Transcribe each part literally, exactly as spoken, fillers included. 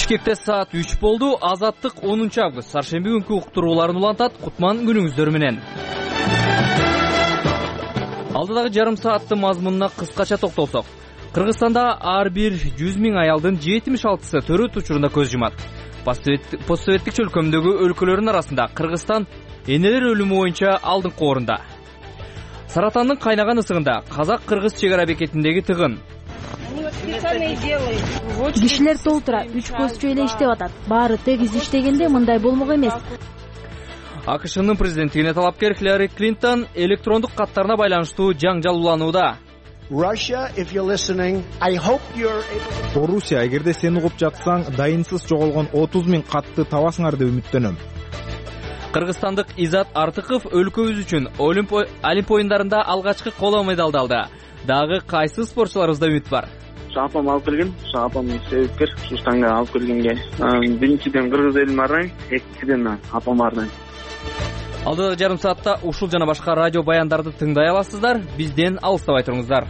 Бишкекте саат үч болду. Азаттык онунчу август шаршемби күнкү уктурууларын улантат. Кутман күнүңүздөр менен. Алдыдагы жарым сааттын мазмунуна кыскача токтолсок. Кыргызстанда ар бир жүз миң аялдын жетимиш алтысы төрөт учурунда көз жумат. Постсоветтик чөлкөмдөгү өлкөлөрдүн арасында Кыргызстан энелер өлүмү боюнча алдыңкы орунда. Саратандын кайнаган ысыгында казак-кыргыз чек ара бекетиндеги тыгын. Кишилер толтура, үч постчу эле иштеп атат. Баары тегиз иштегенде мындай болмок эмес. АКШнын президенттигине талапкер Хиллари Клинтон электрондук каттарына байланыштуу жаңжал уланууда. Орусия, эгерде сен угуп жатсаң, дайынсыз жоголгон отуз миң катты табасыңар деп үмүттөнөм. Кыргызстандык Изат Артыков өлкөбүз үчүн Олимп оюндарында алгачкы коло медалды алды. Дагы кайсы спортчуларыбызда үмүт бар? Апам алып келген, апам себепкер, Сустанга алып келгенге. Биринчиден Кыргыз элин арнайм, экинчиден апам арнайм. Алдыдагы жарым саатта ушул жана башка радио баяндарды тыңдай аласыздар. Бизден алыстабай туруңуздар.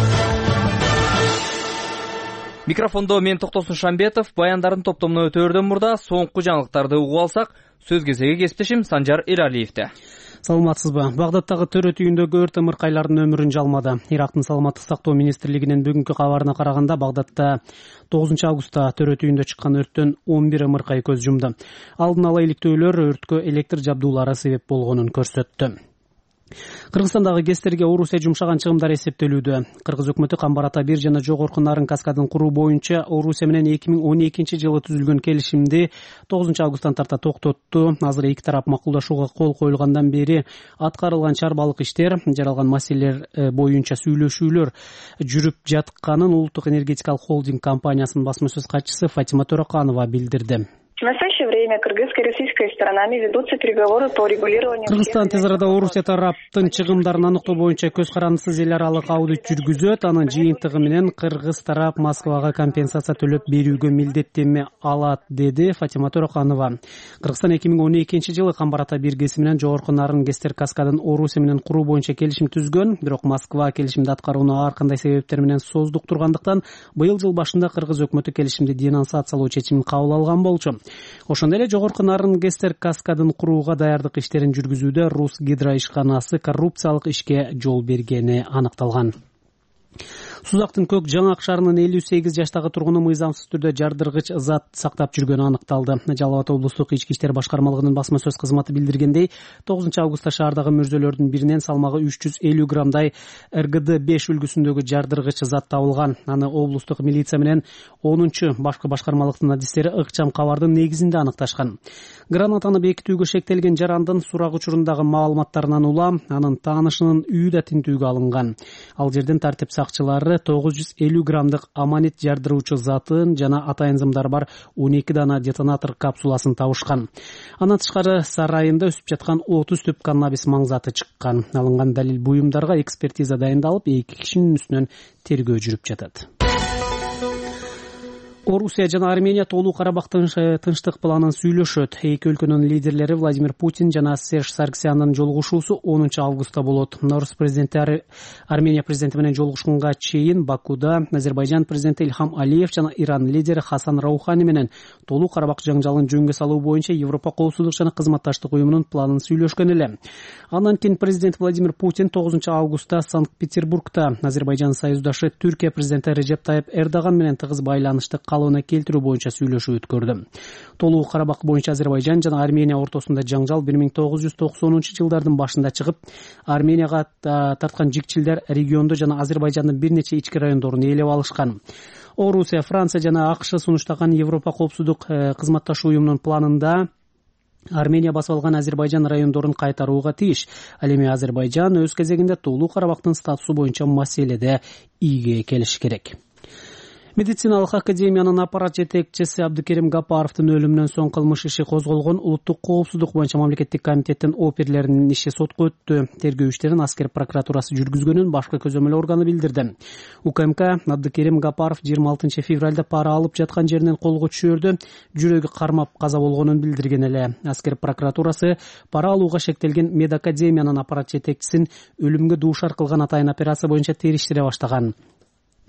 Микрофондо мен Токтосун Шамбетов. Баяндардын топтомуна өтөөрдөн мурда соңку жаңылыктарды угуп алсак, сөз кезеги кесиптешим Санжар Эралиевде. Саламатсызбы? Багдадтагы төрөт үйүндөгү өрт ымыркайлардын өмүрүн жалмады. Ирактын саламаттык сактоо министрлигинин бүгүнкү кабарына караганда, Багдадта тогузунчу августта төрөт үйүндө чыккан өрттөн он бир ымыркай көз жумду. Алдын ала иликтөөлөр өрткө электр жабдуулары себеп болгонун көрсөттү. Кыргызстандагы ГЭСтерге Орусия жумшаган чыгымдар эсептелүүдө. Кыргыз өкмөтү Камбар ата бир жана Жогорку Нарын каскадын куруу боюнча Орусия менен эки миң он экинчи жылы түзүлгөн келишимди тогузунчу августтан тарта токтотту. Азыр эки тарап макулдашууга кол коюлгандан бери аткарылган чарбалык иштер, жаралган маселелер боюнча сүйлөшүүлөр жүрүп жатканын Улуттук энергетикалык холдинг компаниясынын басма сөз катчысы Фатима Төрөканова билдирди. В настоящее время кыргызской и российской сторонами ведутся переговоры по регулированию. Кыргызстан тез арада Орусия тараптын чыгымдарын аныктоо боюнча көз карандысыз эл аралык аудит жүргүзөт. Анын жыйынтыгы менен Кыргыз тарап Москвага компенсация төлөп берүүгө милдеттенме алат, деди Фатима Төрөканова. Кыргызстан эки миң он экинчи жылы Камбар ата бир ГЭСи менен Жогорку Нарын ГЭСтер каскадын Орусия менен куруу боюнча келишим түзгөн. Бирок Москва келишимди аткарууну ар кандай себептер менен создуктургандыктан быйыл жыл башында Кыргыз өкмөтү келишимди денонсациялоо чечимин кабыл алган болчу. Ошондой эле Жогорку Нарын ГЭСтер каскадын курууга даярдык иштерин жүргүзүүдө Рус гидро ишканасы коррупциялык ишке жол бергени аныкталган. Сузактын Көк Жаңак шаарынын элүү сегиз жаштагы тургуну мыйзамсыз түрдө жардыргыч зат сактап жүргөнү аныкталды. Жалал Абад облустук ички иштер башкармалыгынын басма сөз кызматы билдиргендей, тогузунчу августта шаардагы мөрзөлөрдүн биринен салмагы үч жүз элүү граммдай эр гэ дэ беш үлгүсүндөгү жардыргыч зат табылган. Аны облустук милиция менен онунчу башкы башкармалыктын адистери ыкчам кабардын негизинде аныкташкан. Гранатаны бекитүүгө шектелген жарандын сурак учурундагы маалыматтарынан улам анын таанышынын үйү да тинтүүгө алынган. Ал жерден тартип сакчылары тогуз жүз элүү граммдык аманит жардыруучу затын жана атайынзымдар бар он эки дана детонатор капсуласын табышкан. Андан тышкары сарайында өсүп жаткан отуз түп каннабис маңзаты чыккан. Алынган далил буюмдарга экспертиза дайындалып, эки кишинин үстүнөн тергөө жүрүп жатат. Орусия жана Армения толуу Карабактын тынчтык планын сүйлөшөт. Эки өлкөнүн лидерлери Владимир Путин жана Серж Саргсяндын жолугушуусу онунчу августта болот. Наурыз президенти Армения президенти менен жолугушканга чейин Бакуда Азербайжан президенти Ильхам Алиев жана Иран лидери Хасан Раухани менен толуу Карабак жаңжалын жөнгө салуу боюнча Европа коопсуздук жана кызматташтык уюмунун планын сүйлөшкөн эле. Андан кийин президент Владимир Путин тогузунчу августта Санкт-Петербургда Азербайжан союздашы Түркия президенти Режеп Тайып Эрдоган менен тыгыз байланышты калыбына келтирүү боюнча сүйлөшүү өткөрдү. Толуу Карабак боюнча Азербайжан жана Армения ортосунда жаңжал бир миң тогуз жүз токсонунчу жылдардын башында чыгып, Арменияга тарткан жикчилдер региондо жана Азербайжандын бир нече ички райондорун ээлеп алышкан. Орусия, Франция жана АКШ сунуштаган Европа коопсуздук кызматташуу уюмунун планында Армения басып алган Азербайжан райондорун кайтарууга тийиш. Ал эми Азербайжан өз кезегинде Толуу Карабактын статусу боюнча маселеде ийге келиш керек. Медициналык академиянын аппарат жетекчиси Абдыкерим Гапаровдун өлүмүнөн соң кылмыш иши козголгон Улуттук коопсуздук боюнча мамлекеттик комитеттин оперлеринин иши сотко өттү. Тергөө иштерин аскер прокуратурасы жүргүзгөнүн башкы көзөмөл органы билдирди. У К М К Абдыкерим Гапаров жыйырма алтынчы февралда пара алып жаткан жеринен колго түшөрдө жүрөгү кармап каза болгонун билдирген эле. Аскер прокуратурасы пара алууга шектелген медакадемиянын аппарат жетекчисин өлүмгө дуушар кылган атайын операция боюнча териштире баштаган.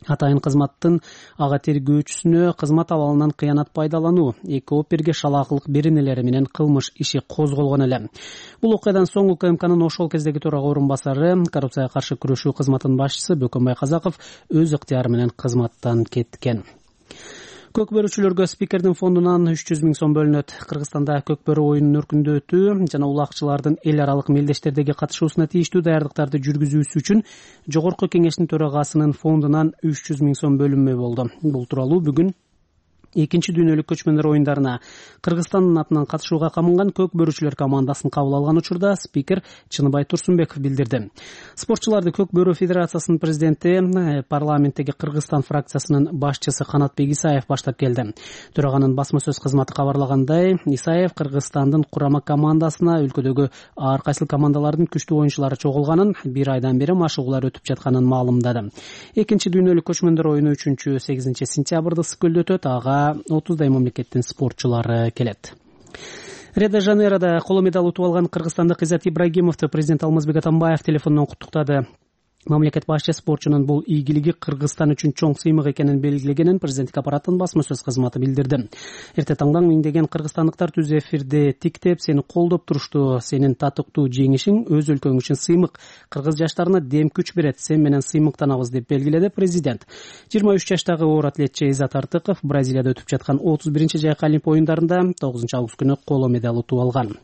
Атайын кызматтын ага тергөөчүсүнө кызмат абалынан кыянат пайдалануу, эки оперге шалаакылык беренелери менен кылмыш иши козголгон эле. Бул окуядан соң УКМКнын ошол кездеги төрага орун басары, коррупцияга каршы күрөшүү кызматынын башчысы Бөкөнбай Казаков өз ыктыяры менен кызматтан кеткен. Көк бөрүчүлөргө спикердин фондунан үч жүз миң сом бөлүнөт. Кыргызстанда көк бөрү оюнун өркүндөтүү жана улакчылардын эл аралык мелдештердеги катышуусуна тийиштүү даярдыктарды жүргүзүүсү үчүн Жогорку Кеңештин төрагасынын фондунан үч жүз миң сом бөлүнмө болду. Бул тууралуу бүгүн экинчи дүйнөлүк көчмөндөр оюндарына Кыргызстандын атынан катышууга камынган көк бөрүчүлөр командасын кабыл алган учурда спикер Чыныбай Турсунбеков билдирди. Спортчуларды көк бөрү федерациясынын президенти, парламенттеги Кыргызстан фракциясынын башчысы Канатбек Исаев баштап келди. Төраганын басма сөз кызматы кабарлагандай, Исаев Кыргызстандын курама командасына өлкөдөгү ар кайсыл командалардын күчтүү оюнчулары чогулганын, бир айдан бери машыгуулар өтүп жатканын маалымдады. Экинчи дүйнөлүк көчмөндөр оюну үчүнчү сегизинчи сентябрда Скөлдө өтөт. Ага отуздай мамлекеттин спортчулары келет. Рио-де-Жанейрода коло медаль утуп алган кыргызстандык Иззат Ибрагимовду президент Алмазбек Атамбаев телефондон куттуктады. Мамлекет башчы спортчунун бул ийгилиги Кыргызстан үчүн чоң сыймык экенин белгилегенин президенттик аппараттын басма сөз кызматы билдирди. Эрте таңдан миңдеген кыргызстандыктар түз эфирде тиктеп, сени колдоп турушту. Сенин татыктуу жеңишиң өз өлкөң үчүн сыймык. Кыргыз жаштарына дем күч берет. Сен менен сыймыктанабыз деп белгиледи президент. жыйырма үч жаштагы оор атлетчи Иззат Артыков Бразилияда өтүп жаткан отуз биринчи жайкы Олимп оюндарында тогузунчу август күнү коло медаль утуп алган.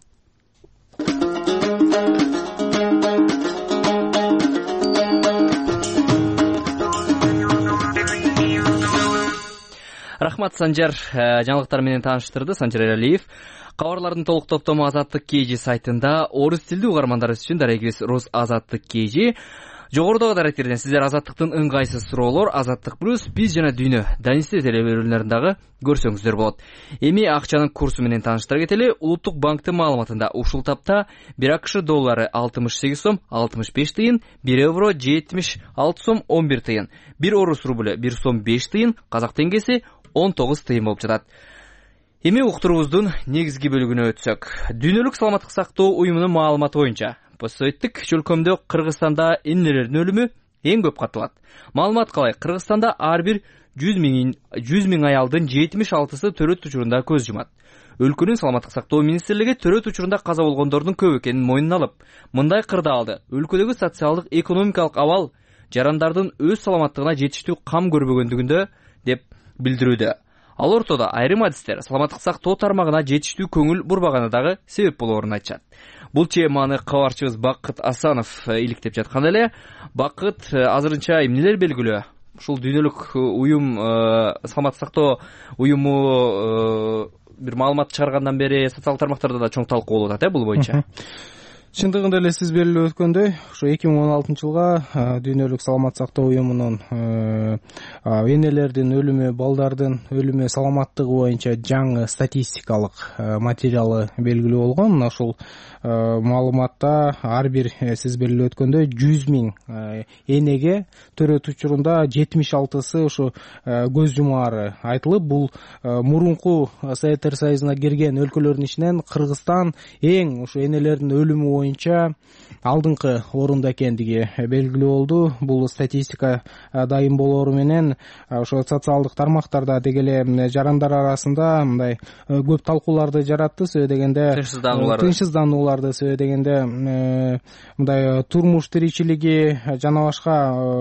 Рахмат, Санжар. Жаңылыктар менен тааныштырды Санжар Эралиев. Кабарлардын толук топтому Азаттык кей жи сайтында орус тилдүү угармандарыбыз үчүн дарегибиз Рус Азаттык кей жи. Жогорудагы даректерден сиздер Азаттыктын ыңгайсыз суроолор, Азаттык плюс, биз жана дүйнө Данисте телеберүүлөрүндагы көрсөңүздөр болот. Эми акчанын курсу менен тааныштыра кетели. Улуттук банктын маалыматында ушул тапта бир АКШ доллары алтымыш сегиз сом алтымыш беш тыйын, бир евро жетимиш алты сом он бир тыйын, бир орус рубль бир сом беш тыйын, казак теңгеси он тогуз тыйын болуп жатат. Эми уктуруубуздун негизги бөлүгүнө өтсөк. Дүйнөлүк саламаттык сактоо уюмунун маалыматы боюнча постсоветтик чөлкөмдө Кыргызстанда энелердин өлүмү эң көп катталат. Маалымат калай? Кыргызстанда ар бир жүз миң аялдын жетимиш алтысы төрөт учурунда көз жумат. Өлкөнүн саламаттык сактоо министрлиги төрөт учурунда каза болгондордун көп экенин мойнуна алып, мындай кырда алды: өлкөдөгү социалдык экономикалык абал жарандардын өз саламаттыгына жетиштүү кам көрбөгөндүгүндө деп билдирүүдө. Ал ортодо айрым адистер саламаттык сактоо тармагына жетиштүү көңүл бурбаганы дагы себеп болоорун айтышат. Бул теманы кабарчыбыз Бакыт Асанов иликтеп жаткан эле. Бакыт, азырынча эмнелер белгилүү? Ушул дүйнөлүк уюм, саламаттык сактоо уюму бир маалымат чыгаргандан бери социалдык тармактарда да чоң талкуу болуп атат, э, бул боюнча. Чындыгында эле сиз белгилеп өткөндөй, ушу эки миң он алтынчы жылга дүйнөлүк саламаттык сактоо уюмунун энелердин өлүмү, балдардын өлүмү саламаттыгы боюнча жаңы статистикалык материалы белгилүү болгон. Ошол маалыматта ар бир сиз белгилеп өткөндөй жүз миң энеге төрөт учурунда жетимиш алтысы ушу көз жумаары айтылып, бул мурунку Советтер Союзуна кирген өлкөлөрдүн ичинен Кыргызстан эң ушу энелердин өлүмү боюнча алдыңкы орунда экендиги белгилүү болду. Бул статистика дайым болоору менен ошо социалдык тармактарда деги эле жарандар арасында мындай көп талкууларды жаратты. Сөзсүз дегенде тынчсызданууларды сөзсүз дегенде мындай турмуш тиричилиги жана башка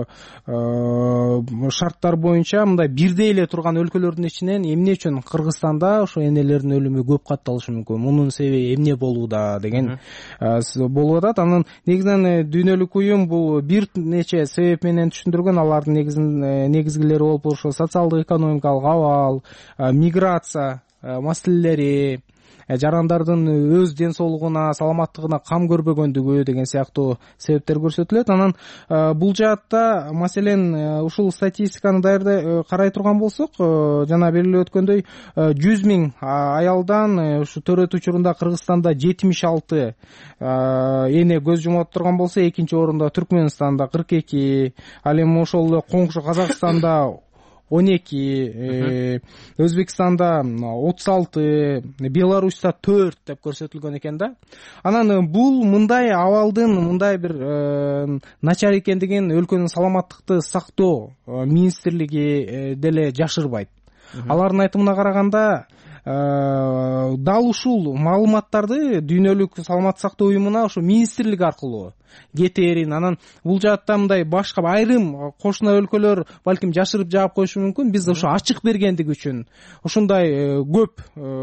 шарттар боюнча мындай бирдей эле турган өлкөлөрдүн ичинен эмне үчүн Кыргызстанда ошо энелердин өлүмү көп катталышы мүмкүн, мунун себеби эмне болууда деген болуп атат. Анын негизинен дүйнөлүк уюм бул бир нече себеп менен түшүндүргөн. Алардын негизгилери болуп ошо социалдык экономикалык абал, миграция маселелери, жарандардын өз ден соолугуна, саламаттыгына кам көрбөгөндүгү деген сыяктуу себептер көрсөтүлөт. Анан бул жаатта маселен ушул статистиканы даярдай карай турган болсок, жана белгилеп өткөндөй жүз миң аялдан ушу төрөт учурунда Кыргызстанда жетимиш алты эне көз жумуп турган болсо, экинчи орунда Түркмөнстанда кырк эки, ал эми ошол эле коңшу Казакстанда он эки, Өзбекстанда отуз алты, Беларуська төрт деп көрсөтүлгөн экен да. Анан бул мындай абалдын мындай бир начар экендигин өлкөнүн саламаттыкты сактоо министрлиги деле жашырбайт. Алардын айтымына караганда дал ушул маалыматтарды дүйнөлүк саламаттык сактоо уюмуна ошо министрлик аркылуу кетерин, анан бул жаатта мындай башка айрым кошуна өлкөлөр балким жашырып жаап коюшу мүмкүн. Биз ошо ачык бергендиги үчүн ушундай көп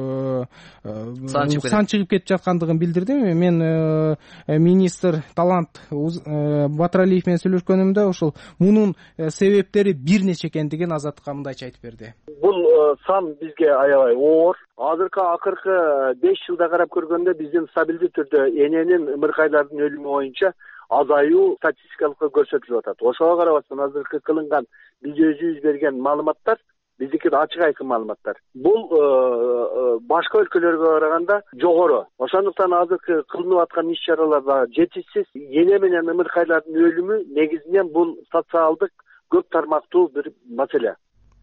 сан чыгып кетип жаткандыгын билдирдим. Мен министр Талант Батыралиев менен сүйлөшкөнүмдө ошол мунун себептери бир нече экендигин Азаттыкка мындайча айтып берди. Бул сан бизге аябай оор. Азыркы акыркы беш жылда карап көргөндө биздин стабилдүү түрдө эненин ымыркайлардын өлүмү боюнча азаюу статистикалык көрсөтүлүп атат. Ошого карабастан азыркы кылынган биз өзүбүз берген маалыматтар биздики ачык айкын маалыматтар. Бул башка өлкөлөргө караганда жогору. Ошондуктан азыркы кылынып аткан иш-чаралар да жетишсиз. Эне менен ымыркайлардын өлүмү негизинен бул социалдык көп тармактуу бир маселе.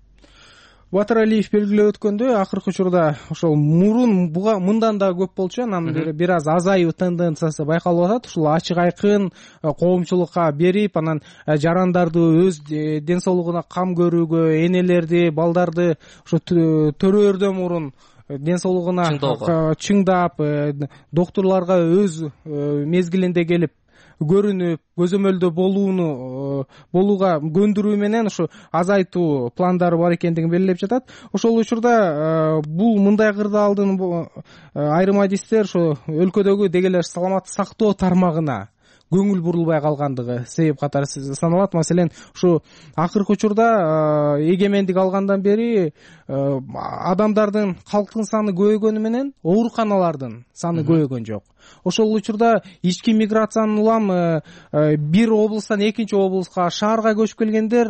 Батыралиев белгилеп өткөндөй, акыркы учурда ошол мурун буга мындан да көп болчу, анан бир аз азаюу тенденциясы байкалып атат. Ушул ачык айкын коомчулукка берип, анан жарандарды өз ден соолугуна кам көрүүгө, энелерди, балдарды ошо төрөөрдөн мурун ден соолугуна чыңдап, доктурларга өз мезгилинде келип көрүнүп, көзөмөлдө болууну болууга көндүрүү менен ушу азайтуу пландары бар экендигин белгилеп жатат. Ошол учурда бул мындай кырдаалдын айрым адистер ошо өлкөдөгү деги эле саламаттык сактоо тармагына көңүл бурулбай калгандыгы себеп катары саналат. Маселен, ушу акыркы учурда эгемендик алгандан бери адамдардын, калктын саны көбөйгөнү менен ооруканалардын саны көбөйгөн жок. Ошол учурда ички миграциянын улам бир облустан экинчи облуска, шаарга көчүп келгендер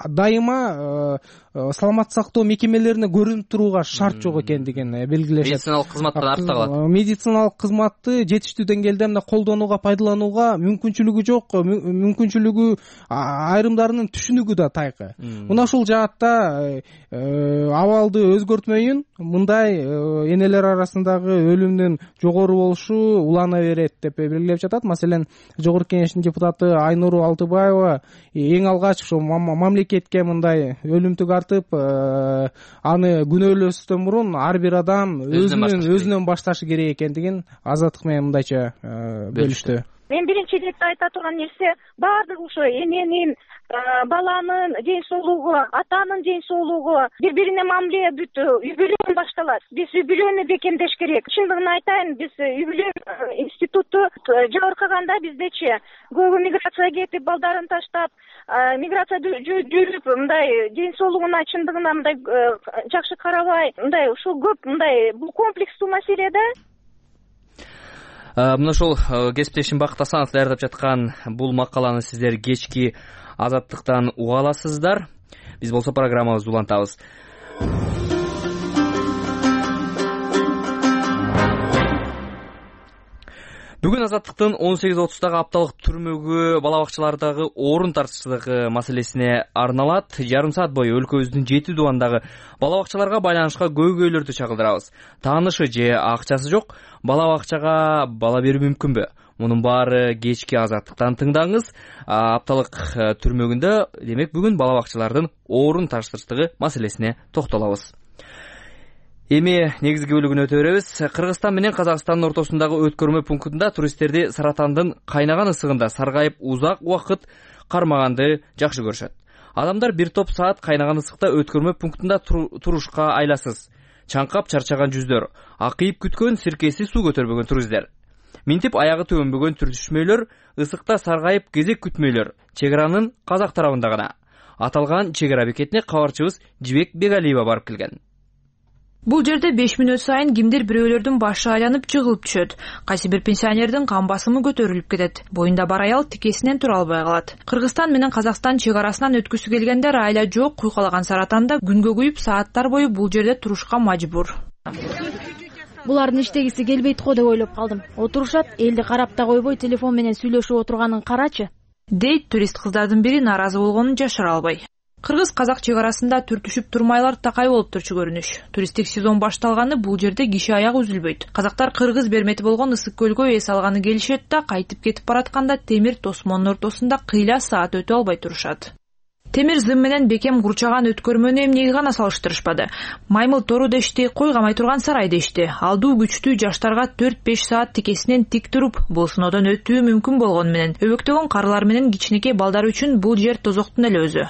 дайыма саламаттык сактоо мекемелерине көрүнүп турууга шарт жок экендигин белгилешет. Медициналык кызматтан артта калат. Медициналык кызматты жетиштүү деңгээлде мына колдонууга, пайдаланууга мүмкүнчүлүгү жок, мүмкүнчүлүгү айрымдарынын түшүнүгү да тайкы. Мына ушул жаатта абалды өзгөртмөйүн мындай энелер арасындагы өлүмдүн жогору болушу улана берет деп белгилеп жатат. Маселен, Жогорку Кеңештин депутаты Айнуру Алтыбаева эң алгач ошо мамлекетке мындай өлүмтүк артып, аны күнөөлөстөн мурун ар бир адам өзүнүн өзүнөн башташы керек экендигин Азаттык менен мындайча бөлүштү. Мен биринчи иретте айта турган нерсе баардык ошо эненин, баланын ден соолугу, атанын ден соолугу, бири-бирине мамиле бүт үй бүлөдөн башталат. Биз үй бүлөнү бекемдеш керек. Чындыгын айтайын, биз үй бүлө институту жабыркаганда биздечи көбү миграция кетип, балдарын таштап, миграция жүрүп, мындай ден соолугуна чындыгына мындай жакшы карабай, мындай ушул көп мындай бул комплекстүү маселе да. Мына ошол кесиптешим Бакыт Асанов даярдап жаткан бул макаланы сиздер кечки Азаттыктан уга аласыздар. Биз болсо программабызды улантабыз. Бүгүн Азаттыктын он сегиз отуздагы апталык түрмөгү бала бакчалардагы орун тартыштыгы маселесине арналат. Жарым саат бою өлкөбүздүн жети дубандагы бала бакчаларга байланышка көйгөйлөрдү чагылдырабыз. Таанышы же акчасы жок бала бакчага бала берүү мүмкүнбү? Мунун баары кечки Азаттыктан тыңдаңыз. Апталык түрмөгүндө демек бүгүн бала бакчалардын орун тартыштыгы маселесине токтолобуз. Эми негизги бөлүгүнө өтө беребиз. Кыргызстан менен Казакстандын ортосундагы өткөрмө пунктунда туристтерди саратандын кайнаган ысыгында саргайып узак убакыт кармаганды жакшы көрүшөт. Адамдар бир топ саат кайнаган ысыкта өткөрмө пунктунда турушка айласыз. Чаңкап чарчаган жүздөр, акыйып күткөн сиркеси суу көтөрбөгөн туристтер. Минтип аягы төбөнбөгөн түртүшмөйлөр, ысыкта саргайып кезек күтмөйлөр чегаранын казак тарабында гана. Аталган чегара бекетине кабарчыбыз Жибек Бегалиева барып келген. Бул жерде беш мүнөт сайын кимдир бирөөлөрдүн башы айланып жыгылып түшөт. Кайсы бир пенсионердин кан басымы көтөрүлүп кетет. Боюнда бар аял тикесинен тура албай калат. Кыргызстан менен Казакстан чегарасынан өткүсү келгендер айла жок куйкалаган саратанда күнгө күйүп сааттар бою бул жерде турушка мажбур. Булардын иштегиси келбейт го деп ойлоп калдым. Отурушат, элди карап да койбой телефон менен сүйлөшүп отурганын карачы. Дейт турист кыздардын бири нааразы болгонун жашыра албай. Кыргыз казак чек арасында түртүшүп турмайлар такай болуп турчу көрүнүш. Туристтик сезон башталганы бул жерде киши аягы үзүлбөйт. Казактар Кыргыз бермети болгон Ысык көлгө эс алганы келишет да, кайтып кетип баратканда темир тосмонун ортосунда кыйла саат өтө албай турушат. Темир зым менен бекем курчаган өткөрмөнү эмнеге гана салыштырышпады. Маймыл тору дешти, кой камай турган сарай дешти. Алдуу күчтүү жаштарга төрт беш саат тикесинен тик туруп, бул сыноодон өтүү мүмкүн болгону менен, өбөктөгөн карылар менен кичинекей балдар үчүн бул жер тозоктун эле өзү.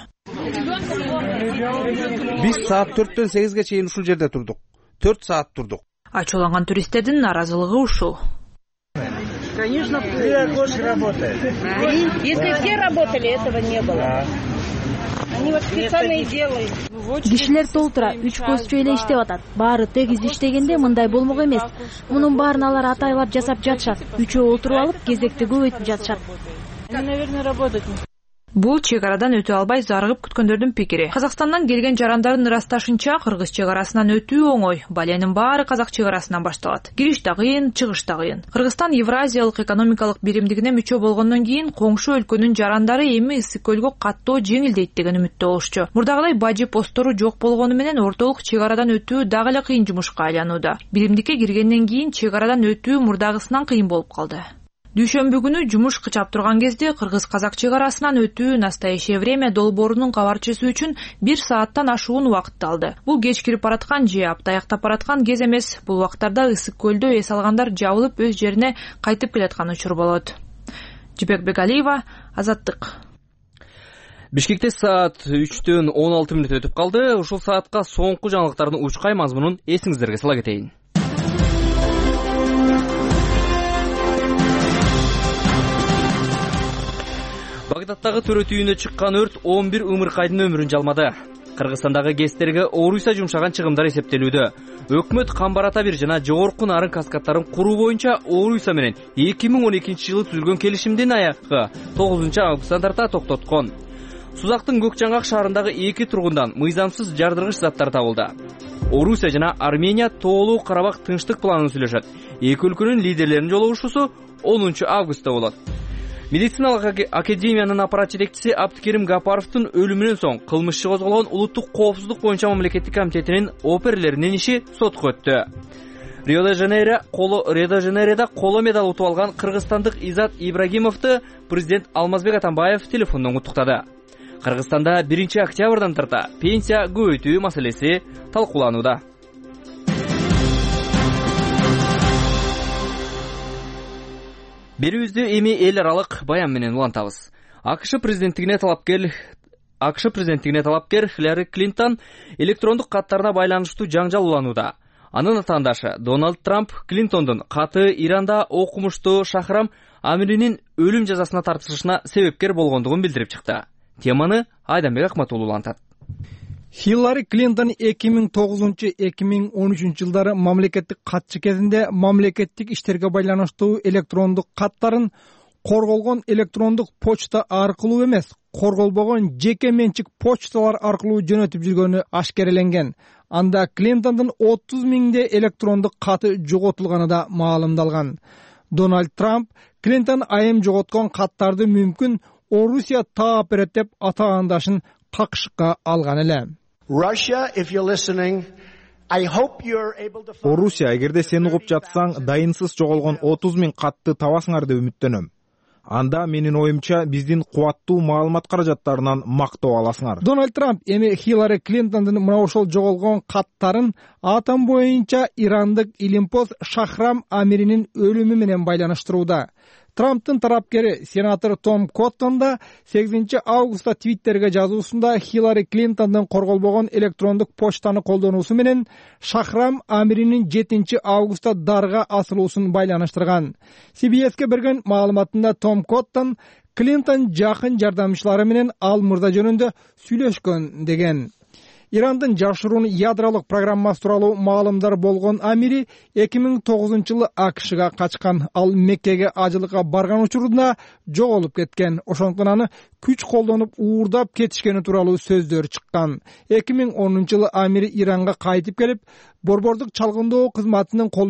Биз саат төрттөн сегизге чейин ушул жерде турдук. төрт саат турдук. Ачууланган туристтердин наразылыгы ушул. Конечно, больше работает. Если все работали, этого не было. Они вот специально и делают. Кишилер толтура, үч көзчү эле иштеп атат. Баары тегиз иштегенде мындай болмок эмес. Мунун баарын алар атайлап жасап жатышат. Үчөө отуруп алып, кезекти көбөйтүп жатышат. Они, наверное, работают. Бул чек арадан өтө албай зарыгып күткөндөрдүн пикири. Казакстандан келген жарандардын ырасташынча, Кыргыз чек арасынан өтүү оңой. Баленин баары казак чек арасынан башталат. Кириш да кыйын, чыгыш да кыйын. Кыргызстан Евразиялык экономикалык биримдигине мүчө болгондон кийин коңшу өлкөнүн жарандары эми Ысык көлгө каттоо жеңилдейт деген үмүттө болушчу. Мурдагыдай бажы посттору жок болгону менен ортолук чек арадан өтүү дагы эле кыйын жумушка айланууда. Биримдикке киргенден кийин чек арадан өтүү мурдагысынан кыйын болуп калды. Дүйшөмбү күнү жумуш кычап турган кезде кыргыз-казак чек арасынан өтүү настоящее время долбоорунун кабарчысы үчүн бир сааттан ашуун убакытты алды. Бул кеч кирип бараткан же аптаяктап бараткан кез эмес. Бул убактарда Ысык көлдө эс алгандар жабылып өз жерине кайтып келаткан учур болот. Жибек Бегалиева, Азаттык. Бишкекте саат үчтөн он алты мүнөт өтүп калды. Ушул саатка соңку жаңылыктардын учкай мазмунун эсиңиздерге сала кетейин. Багдадтагы төрөт үйүнө чыккан өрт он бир ымыркайдын өмүрүн жалмады. Кыргызстандагы ГЭСтерге Орусия жумшаган чыгымдар эсептелүүдө. Өкмөт Камбарата бир жана жогорку нарын каскадтарын куруу боюнча Орусия менен эки миң он экинчи жылы түзүлгөн келишимдин аягы тогузунчу августтан тарта токтоткон. Сузактын Көкчаңгак шаарындагы эки тургундан мыйзамсыз жардыргыч заттар табылды. Орусия жана Армения тоолуу Карабак тынчтык планын сүйлөшөт. Эки өлкөнүн лидерлеринин жолугушуусу онунчу августта болот. Медициналык академиянын аппарат жетекчиси Абдыкерим Гапаровдун өлүмүнөн соң кылмышчы козголгон улуттук коопсуздук боюнча мамлекеттик комитетинин оперлеринин иши сотко өттү. Рио-де-Жанейро коло Рио-де-Жанейрода коло медаль утуп алган кыргызстандык Изат Ибрагимовду президент Алмазбек Атамбаев телефондон куттуктады. Кыргызстанда биринчи октябрдан тарта пенсия көбөйтүү маселеси талкууланууда. Берүүбүздү эми эл аралык баян менен улантабыз. АКШ президенттигине талапкер АКШ президенттигине талапкер Хиллари Клинтон электрондук каттарына байланыштуу жаңжал уланууда. Анын атаандашы Дональд Трамп Клинтондун каты Иранда окумуштуу Шахрам Амиринин өлүм жазасына тартылышына себепкер болгондугун билдирип чыкты. Теманы Айданбек Акматуллу улантат. Хиллари Клинтон эки миң тогузунчу — эки миң он үчүнчү жылдары мамлекеттик катчы кезинде мамлекеттик иштерге байланыштуу электрондук каттарын корголгон электрондук почта аркылуу эмес, корголбогон жеке менчик почталар аркылуу жөнөтүп жүргөнү ашкереленген. Анда Клинтондун отуз миңдей электрондук каты жоготулганы да маалымдалган. Дональд Трамп Клинтон айым жоготкон каттарды мүмкүн Орусия таапырет деп атаандашын какшыкка алган эле. Орусия, эгерде сен угуп жатсаң, дайынсыз жоголгон отуз миң катты табасыңар деп үмүттөнөм. Анда менин оюмча биздин кубаттуу маалымат каражаттарынан мактоо аласыңар. Дональд Трамп эми Хиллари Клинтондун мына ошол жоголгон каттарын атом боюнча ирандык илимпоз Шахрам Амиринин өлүмү менен байланыштырууда. Трамптын тарапкери сенатор Том Коттон да сегизинчи августта Твиттерге жазуусунда Хиллари Клинтондун корголбогон электрондук почтаны колдонуусу менен Шахрам Амиринин жетинчи августта дарга асылуусун байланыштырган. Си Би Эске берген маалыматында Том Коттон Клинтон жакын жардамчылары менен ал мырза жөнүндө сүйлөшкөн деген. Ирандын жашыруун ядролук программасы тууралуу маалымдар болгон Амири эки миң тогузунчу жылы АКШга качкан. Ал Меккеге ажылыкка барган учурунда жоголуп кеткен. Ошондуктан аны күч колдонуп уурдап кетишкени тууралуу сөздөр чыккан. эки миң онунчу жылы Амири Иранга кайтып келип, борбордук чалгындоо кызматынын колунан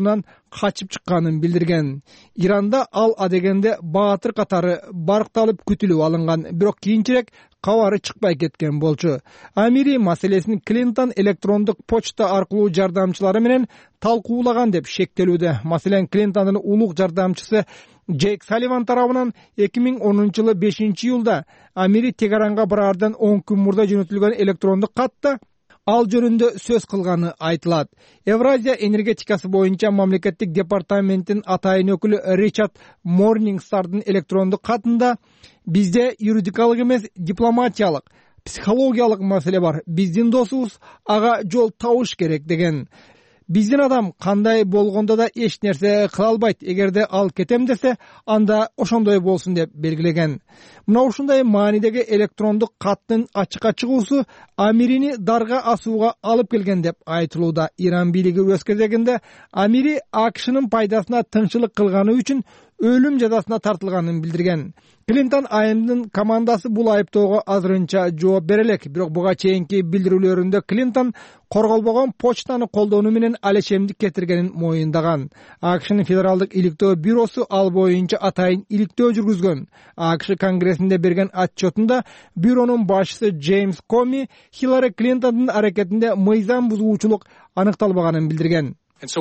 качып чыкканын билдирген. Иранда ал адегенде баатыр катары баркталып күтүлүп алынган, бирок кийинчерээк кабары чыкпай кеткен болчу. Амири маселесин Клинтон электрондук почта аркылуу жардамчылары менен талкуулаган деп шектелүүдө. Маселен, Клинтондун улук жардамчысы Джейк Салливан тарабынан эки миң онунчу жылы бешинчи июлда Амири Тегеранга бараардан он күн мурда жөнөтүлгөн электрондук катта ал жөнүндө сөз кылганы айтылат. Евразия энергетикасы боюнча мамлекеттик департаменттин атайын өкүлү Ричард Морнингстардын электрондук катында бизде юридикалык эмес, дипломатиялык, психологиялык маселе бар. Биздин досубуз ага жол табыш керек деген. Биздин адам кандай болгондо да эч нерсе кыла албайт. Эгерде ал кетем десе, анда ошондой болсун деп белгилеген. Мына ушундай маанидеги электрондук каттын ачыкка чыгуусу Амирини дарга асууга алып келген деп айтылууда. Иран бийлиги өз кезегинде Амири АКШнын пайдасына тынччылык кылганы үчүн өлүм жазасына тартылганын билдирген. Клинтон айымдын командасы бул айыптоого азырынча жооп бере элек, бирок буга чейинки билдирүүлөрүндө Клинтон корголбогон почтаны колдонуу менен алечемдик кетиргенин моюндаган. АКШнын федералдык иликтөө бюросу ал боюнча атайын иликтөө жүргүзгөн. АКШ Конгрессинде берген отчетунда бюронун башчысы Джеймс Коми Хиллари Клинтондун аракетинде мыйзам бузуучулук аныкталбаганын билдирген.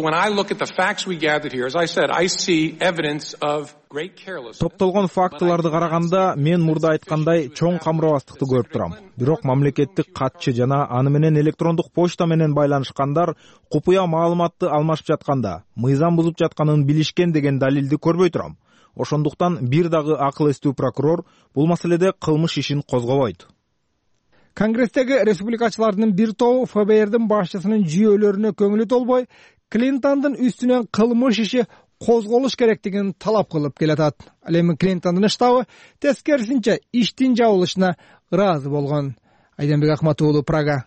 Топтолгон фактыларды караганда мен мурда айткандай чоң камырабастыкты көрүп турам. Бирок мамлекеттик катчы жана аны менен электрондук почта менен байланышкандар купуя маалыматты алмашып жатканда мыйзам бузуп жатканын билишкен деген далилди көрбөй турам. Ошондуктан бир дагы акыл эстүү прокурор бул маселеде кылмыш ишин козгобойт. Конгресстеги республикачылардын бир тобу ФБРдин башчысынын жүйөлөрүнө көңүлү толбой, Клинтондун үстүнөн кылмыш иши козголуш керектигин талап кылып келатат. Ал эми Клинтондун штабы тескерисинче иштин жабылышына ыраазы болгон. Айданбек Акматуулу, Прага.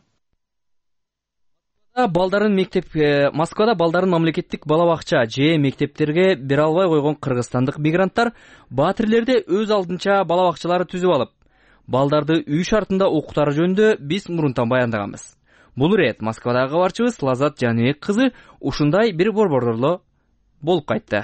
Балдарын мектеп Москвада балдарын мамлекеттик бала бакча же мектептерге бере албай койгон кыргызстандык мигранттар баатирлерди өз алдынча бала бакчалары түзүп алып, балдарды үй шартында окутары жөнүндө биз мурунтан баяндаганбыз. Бул ирет Москвадагы кабарчыбыз Лазат Жаныбек кызы ушундай бир борбордо болуп кайтты.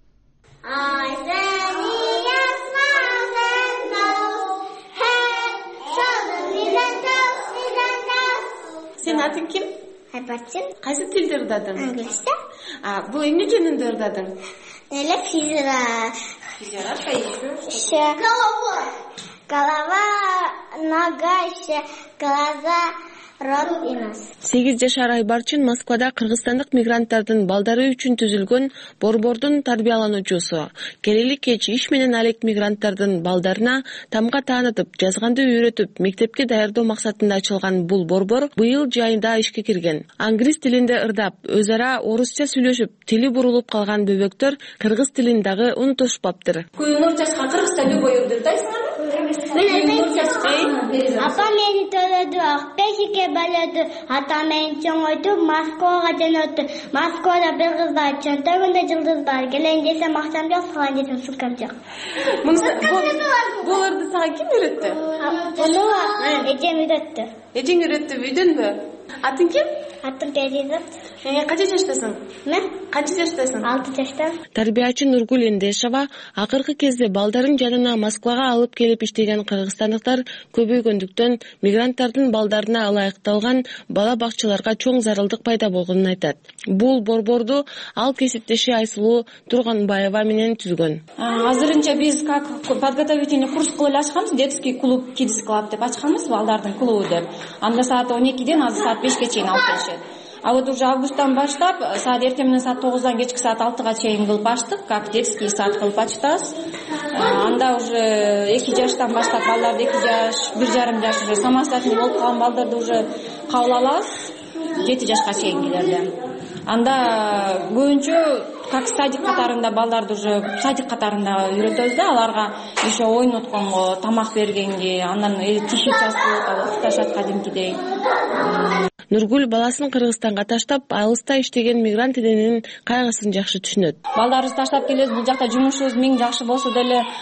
Сен атың ким? Айбарчын. Кайсы тилди ырдадың? Англисче. А, бул эмне жөнүндө ырдадың? Эле физра. Физра кайсы? Еще. Голова. Голова, нога, еще глаза, рот и нос. сегиз жашар Айбарчын Москвада кыргызстандык мигранттардын балдары үчүн түзүлгөн борбордун тарбиялануучусу. Келели кеч иш менен алек мигранттардын балдарына тамга таанытып, жазганды үйрөтүп, мектепке даярдоо максатында ачылган бул борбор быйыл жайында ишке кирген. Англис тилинде ырдап, өз ара орусча сүйлөшүп, тили бурулуп калган бөбөктөр кыргыз тилин дагы унутушпаптыр. Күйүнөр жашка Кыргызстан любой ырдайсыңарбы? Апа мени төлөдү, Акбекике балады, ата мени чоңойтуп, Москвага жөнөттү. Москвада бир кыз бар, чөнтөгүндө жылдыз бар. Келен десем акчам жок, салан десем сылкам жок. Бул ырды сага ким үйрөттү? Муну эжем үйрөттү. Эжең үйрөттү, үйдөнбү? Атың ким? Атым Перизат. Эне канча жаштасың? Мен канча жаштасың? алты жаштамын. Тарбиячы Нургул Эндешова акыркы кезде балдарын жанына Москвага алып келип иштеген кыргызстандыктар көбөйгөндүктөн мигранттардын балдарына ылайыкталган бала бакчаларга чоң зарылдык пайда болгонун айтат. Бул борборду ал кесиптеши Айсулуу Турганбаева менен түзгөн. Азырынча биз как подготовительный курс кылып ачканбыз, детский клуб Kids Club деп ачканбыз, балдардын клубу деп. Анда саат он экиден азыр саат бешке чейин алып келишет. А вот уже августтан баштап саат эртең менен саат тогуздан кечки саат алтыга чейин кылып ачтык, как детский сад кылып ачтабыз. Анда уже эки жаштан баштап балдарды эки жаш, бир жарым жаш уже самостоятельный болуп калган балдарды уже кабыл алабыз, жети жашка чейингилерди. Анда көбүнчө как садик катарында балдарды уже садик катарында үйрөтөбүз да, аларга еще ойнотконго, тамак бергенге, андан тиши часып, окуташат кадимкидей. Нургул баласын Кыргызстанга таштап, алыста иштеген мигрант эненин кайгысын жакшы түшүнөт. Балдарыбызды таштап келебиз, бул жакта жумушубуз миң жакшы болсо деле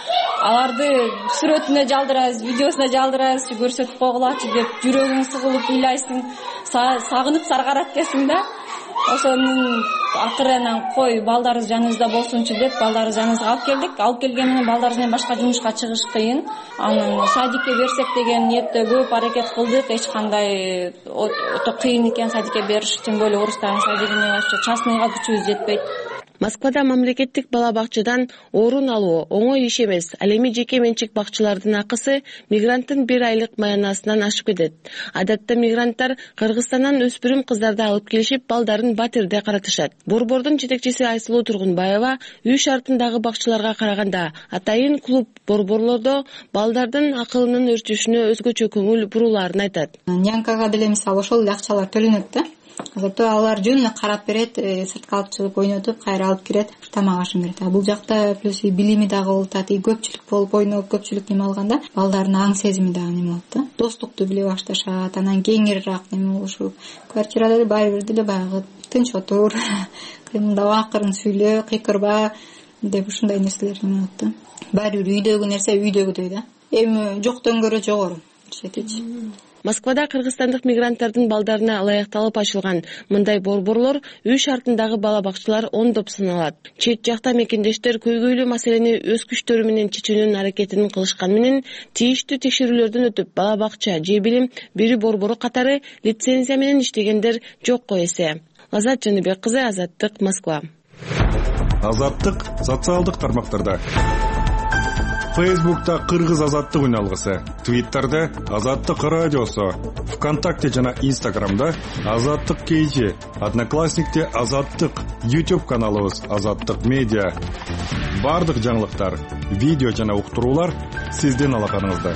аларды сүрөтүнө жалдырабыз, видеосуна жалдырабыз, көрсөтүп койгулачы деп жүрөгүң сыгылып ыйлайсың, сагынып саргарат экенсиң да. Ошонун акыры анан кой балдарыбыз жаныбызда болсунчу деп балдарыбыз жаныбызга алып келдик. Алып келген менен балдарыбыз менен башка жумушка чыгыш кыйын. Анан садикке берсек деген ниетте көп аракет кылдык. Эч кандай өтө кыйын экен садикке бериш, тем более орустардын садигине вообще частныйга күчүбүз жетпейт. Москвада мамлекеттик бала бакчадан орун алуу оңой иш эмес. Ал эми жеке менчик бакчалардын акысы мигранттын бир айлык маянасынан ашып кетет. Адатта мигранттар Кыргызстандан өспүрүм кыздарды алып келишип, балдарын батирде каратышат. Борбордун жетекчиси Айсулуу Тургунбаева үй шартындагы бакчаларга караганда атайын клуб борборлордо балдардын акылынын өрчүшүнө өзгөчө көңүл бурулаарын айтат. Нянкага деле мисалы ошол эле акчалар төлөнөт да. Зато алар жөн карап берет, сыртка алып чыгып ойнотуп, кайра алып кирет, тамак ашын берет. А бул жакта плюс билими дагы болот, и көпчүлүк болуп ойноп, көпчүлүк неме алганда балдардын аң сезими дагы неме болот да. Достукту биле башташат, анан кеңирээк неме болушуп, квартирада эле баары бир деле баягы тынч отур, мындай акырын сүйлө, кыйкырба деп ушундай нерселер неме болот да. Баары бир үйдөгү нерсе үйдөгүдөй да. Эми жоктон көрө жогору жетечи. Москвада кыргызстандык мигранттардын балдарына ылайыкталып ачылган мындай борборлор үй шартындагы бала бакчалар ондоп саналат. Чет жакта мекендештер көйгөйлүү маселени өз күчтөрү менен чечүүнүн аракетин кылышкан менен тийиштүү текшерүүлөрдөн өтүп бала бакча же билим берүү борбору катары лицензия менен иштегендер жокко эсе. Азат Жаныбек кызы, Азаттык, Москва. Азаттык социалдык тармактарда. Фейсбукта Кыргыз азаттык үналгысы, Твиттерде Азаттык радиосу, ВКонтакте жана Инстаграмда Азаттык кейжи, Одноклассникте Азаттык, YouTube каналыбыз Азаттык медиа. Бардык жаңылыктар, видео жана уктуруулар сиздин алаканыңызда.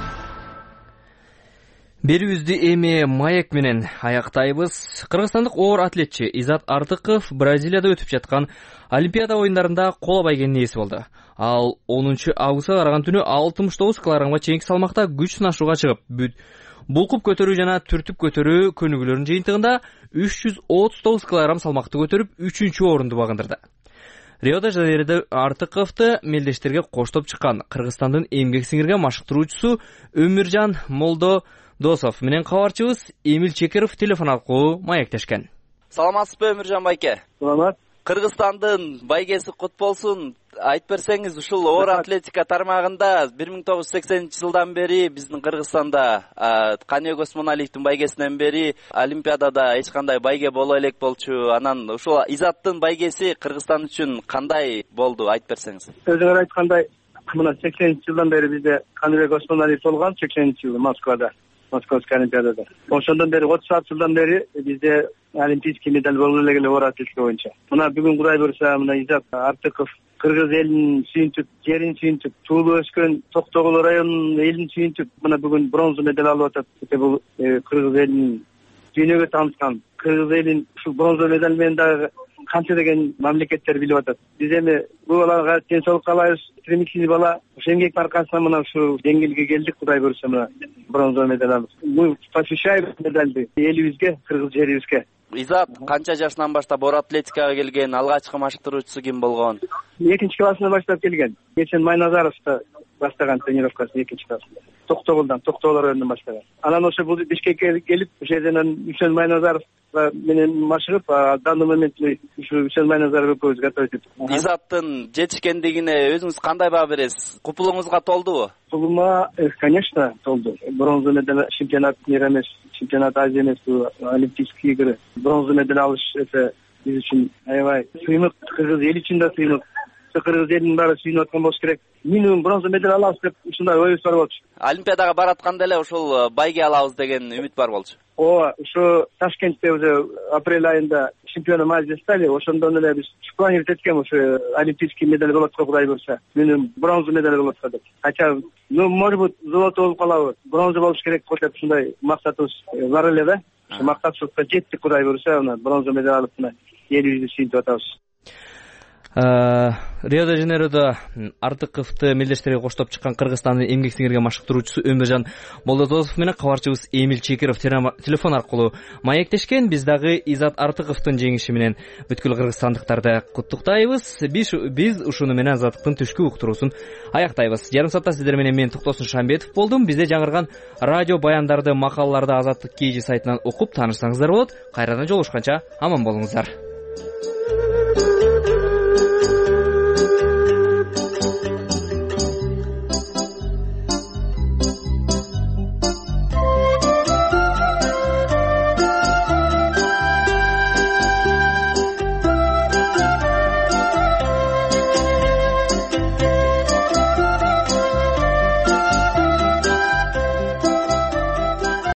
Берүүбүздү эми маек менен аяктайбыз. Кыргызстандык оор атлетчи Изат Артыков Бразилияда өтүп жаткан Олимпиада ойындарында коло байгенин ээси болду. Ал онунчу августка караган түнү алтымыш тогуз килограммга чейинки салмакта күч сынашууга чыгып, булкуп көтөрүү жана түртүп көтөрүү көнүгүүлөрүнүн жыйынтыгында үч жүз отуз тогуз килограмм салмакты көтөрүп, үчүнчү орунду багындырды. Рио-де-Жанейрода Артыковду мелдештерге коштоп чыккан Кыргызстандын эмгек сиңирген машыктыруучусу Өмүржан Молдо Досов менен кабарчыбыз Эмил Чекеров телефон аркылуу маектешкен. Саламатсызбы, Өмүржан байке? Саламат. Кыргызстандын байгеси кут болсун. Айтып берсеңиз, ушул оор атлетика тармагында бир миң тогуз жүз сексенинчи жылдан бери биздин Кыргызстанда Каниёк Осмоналиевдин байгесинен бери Олимпиадада эч кандай байге боло элек болчу. Анан ушул Изаттын байгеси Кыргызстан үчүн кандай болду, айтып берсеңиз. Өзүңөр айткандай, мына сексенинчи жылдан бери бизде Каниёк Осмоналиев болгон, сексенинчи жылы Москвада, Московский Олимпиадада. Ошондон бери отуз алты жылдан бери бизде олимпийский медаль боло элек эле оор атлетика боюнча. Мына бүгүн Кудай буйруса, мына Изат Артыков Кыргыз элин сүйүнтүп, жерин сүйүнтүп, туулуп өскөн Токтогул районунун элин сүйүнтүп, мына бүгүн бронза медаль алып атат. Бул Кыргыз элин дүйнөгө тааныткан, Кыргыз элин ушул бронза медаль менен дагы канча деген мамлекеттер билип атат. Биз эми бул балага деңсоолук каалайбыз, стремительный бала. Ошо эмгектин аркасынан мына ушул деңгээлге келдик, Кудай буйруса, мына бронза медаль алып. Мы посвящаем медальды элибизге, кыргыз жерибизге. Изат канча жашынан баштап оор атлетикага келген, алгачкы машыктыруучусу ким болгон? Экинчи классынан баштап келген. Эсен Майназаровда баштаган тренировкасын экинчи классында. Токтогулдан, Токтогул районунан баштаган. Анан ошо бул Бишкекке келип, ошол жерден Үсен Майназаров менен машыгып, а данный момент ушу Үсен Майназаров экөөбүз готовить этип. Изаттын жетишкендигине өзүңүз кандай баа бересиз? Купулуңузга толдубу? Купулума, конечно, толду. Бронза медаль, чемпионат мира эмес, чемпионат Азии эмес, олимпийские игры. Бронза медаль алыш это биз үчүн аябай сыймык, кыргыз эл үчүн да сыймык. Кыргыз элинин баары сүйүнүп аткан болуш керек. Минимум бронза медаль алабыз деп ушундай ойубуз бар болчу. Олимпиадага баратканда эле ушул байге алабыз деген үмүт бар болчу. Ооба, ушу Ташкентте уже апрель айында чемпионом Азии стали, ошондон эле биз планировать эткем, ушу олимпийский медаль болот го, Кудай буйруса. Минимум бронза медаль болот го деп. Хотя, ну, может быть, золото болуп калабы, бронза болуш керек го деп ушундай максатыбыз бар эле да. Ушу максатыбызга жеттик, Кудай буйруса, бронза медаль алып, элибизди сүйүнтүп атабыз. Рио де Жанейродо Артыковду мелдештерге коштоп чыккан Кыргызстандын эмгек сиңирген машыктыруучусу Өмөржан Молдодосов менен кабарчыбыз Эмил Чекиров телефон аркылуу маектешкен. Биз дагы Изат Артыковдун жеңиши менен бүткүл кыргызстандыктарды куттуктайбыз. Биз ушуну менен Азаттыктын түшкү уктуруусун аяктайбыз. Жарым саатта сиздер менен мен Токтосун Шамбетов болдум. Бизде жаңырган радио баяндарды, макалаларды Азаттык кей жи сайтынан окуп таанышсаңыздар болот. Кайрадан жолугушканча аман болуңуздар.